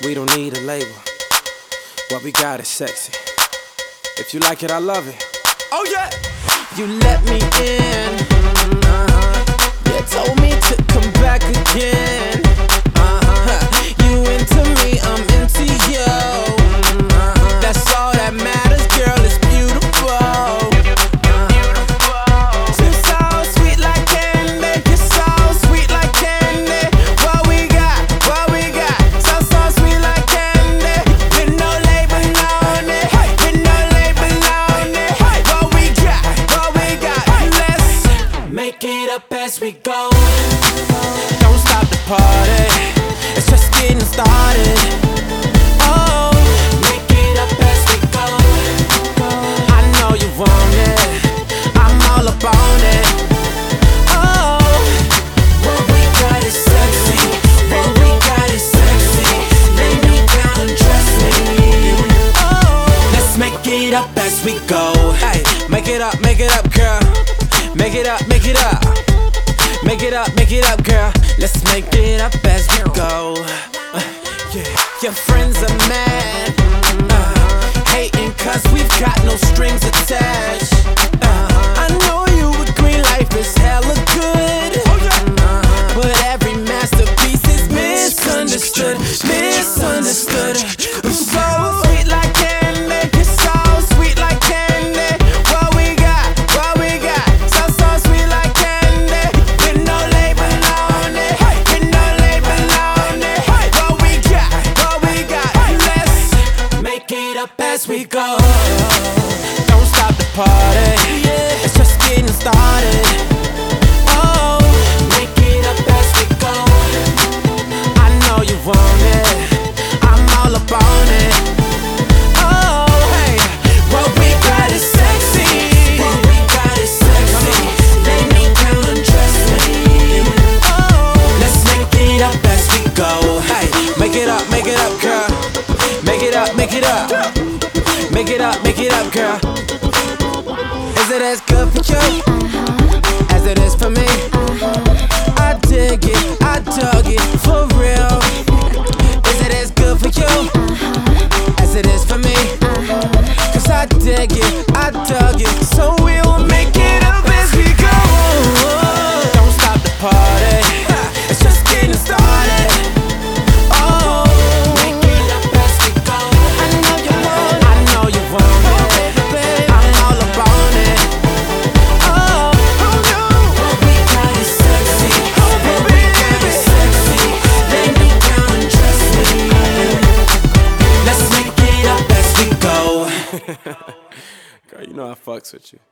We don't need a label. What we got is sexy. If you like it, I love it. Oh yeah! You let me in. You told me to come back again. You into me, I'm into you. That's all that matters, girl, it's beautiful. You're so sweet like candy, you're so sweet like candy. What we got, so sweet like candy. With no label on it, with no label on it. What we got, let's make it up as we go. Don't stop the party, it's just getting started. Oh, make it up as we go. I know you want it, I'm all up on it. Oh, what we got is sexy, what we got is sexy. Lay me down and dress me. Oh, let's make it up as we go. Hey, make it up, girl. Make it up, make it up. Make it up, girl. Let's make it up as we go. Yeah. Your friends are mad, hating cause we've got no strings attached. I know you agree life is hella good, but every masterpiece is misunderstood, misunderstood. I'm so sweet like candy, you're so sweet like candy. What we got, so sweet like candy. With no label on it, with no label on it. What we got, let's make it up as we go. Don't stop the party, it's just getting started. Oh, make it up as we go. I know you want it, I'm all up on it. Oh, hey, what we got is sexy, what we got is sexy. Lay me down and dress me. Oh, let's make it up as we go. Hey, make it up, girl. Make it up, make it up. Make it up, girl. Is it as good for you as it is for me? I dig it, I dug it, for real. Is it as good for you as it is for me? Cause I dig it, I dug it, so we'll make it up as we go. Don't stop the party, it's just getting started. Oh, make it up as we go. I know you want it, baby. I'm all up on it. Oh, what we got is sexy, what we got is sexy. Lay me down and dress me. Let's make it up as we go. Girl, you know I fucks with you.